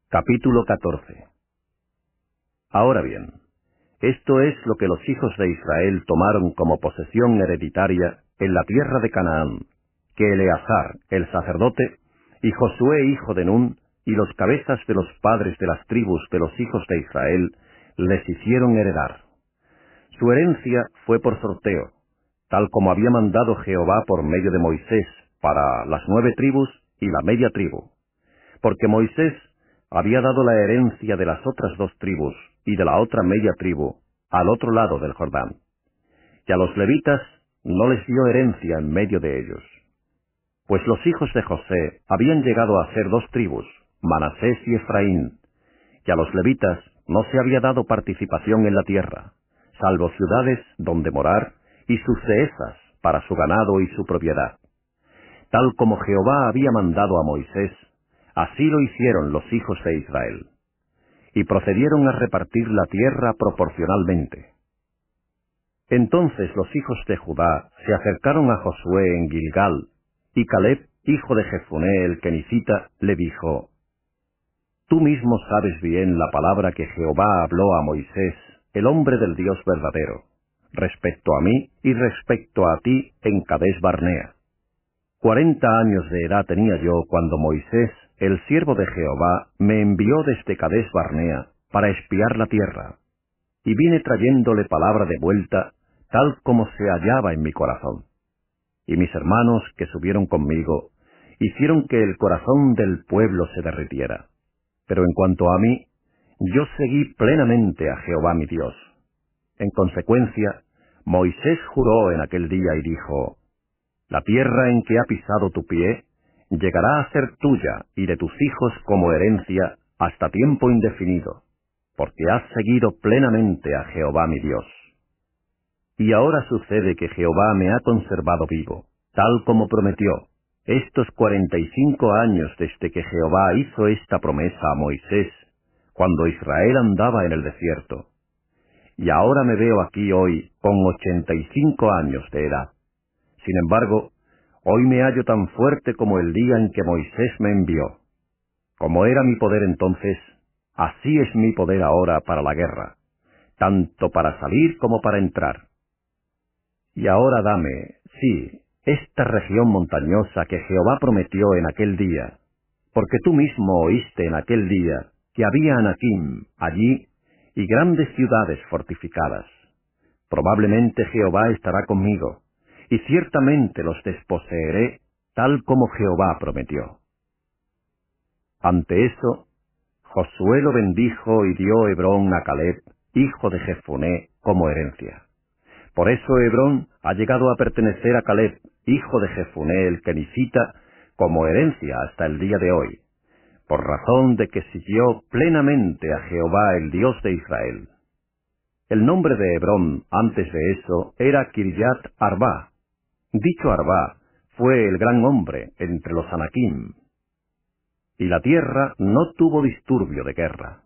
Capítulo 14. Ahora bien, esto es lo que los hijos de Israel tomaron como posesión hereditaria en la tierra de Canaán, que Eleazar, el sacerdote, y Josué, hijo de Nun, y los cabezas de los padres de las tribus de los hijos de Israel, les hicieron heredar. Su herencia fue por sorteo, tal como había mandado Jehová por medio de Moisés, para las 9 tribus y la media tribu. Porque Moisés había dado la herencia de las otras 2 tribus y de la otra media tribu al otro lado del Jordán. Y a los levitas no les dio herencia en medio de ellos. Pues los hijos de José habían llegado a ser 2 tribus, Manasés y Efraín, y a los levitas no se había dado participación en la tierra, salvo ciudades donde morar y sus dehesas para su ganado y su propiedad. Tal como Jehová había mandado a Moisés, así lo hicieron los hijos de Israel, y procedieron a repartir la tierra proporcionalmente. Entonces los hijos de Judá se acercaron a Josué en Gilgal, y Caleb, hijo de Jefuné el Kenicita, le dijo: Tú mismo sabes bien la palabra que Jehová habló a Moisés, el hombre del Dios verdadero, respecto a mí y respecto a ti en Cades Barnea. 40 años de edad tenía yo cuando Moisés, el siervo de Jehová, me envió desde Cades Barnea para espiar la tierra, y vine trayéndole palabra de vuelta, tal como se hallaba en mi corazón. Y mis hermanos que subieron conmigo, hicieron que el corazón del pueblo se derritiera. Pero en cuanto a mí, yo seguí plenamente a Jehová mi Dios. En consecuencia, Moisés juró en aquel día y dijo: La tierra en que ha pisado tu pie llegará a ser tuya y de tus hijos como herencia hasta tiempo indefinido, porque has seguido plenamente a Jehová mi Dios. Y ahora sucede que Jehová me ha conservado vivo, tal como prometió, estos 45 años desde que Jehová hizo esta promesa a Moisés, cuando Israel andaba en el desierto. Y ahora me veo aquí hoy con 85 años de edad. Sin embargo, hoy me hallo tan fuerte como el día en que Moisés me envió. Como era mi poder entonces, así es mi poder ahora para la guerra, tanto para salir como para entrar. Y ahora dame, sí, esta región montañosa que Jehová prometió en aquel día, porque tú mismo oíste en aquel día que había Anakim allí y grandes ciudades fortificadas. Probablemente Jehová estará conmigo, y ciertamente los desposeeré, tal como Jehová prometió. Ante eso, Josué lo bendijo y dio Hebrón a Caleb, hijo de Jefuné, como herencia. Por eso Hebrón ha llegado a pertenecer a Caleb, hijo de Jefuné el Kenicita, como herencia hasta el día de hoy, por razón de que siguió plenamente a Jehová el Dios de Israel. El nombre de Hebrón antes de eso era Kiriat Arba. Dicho Arba fue el gran hombre entre los Anakim. Y la tierra no tuvo disturbio de guerra.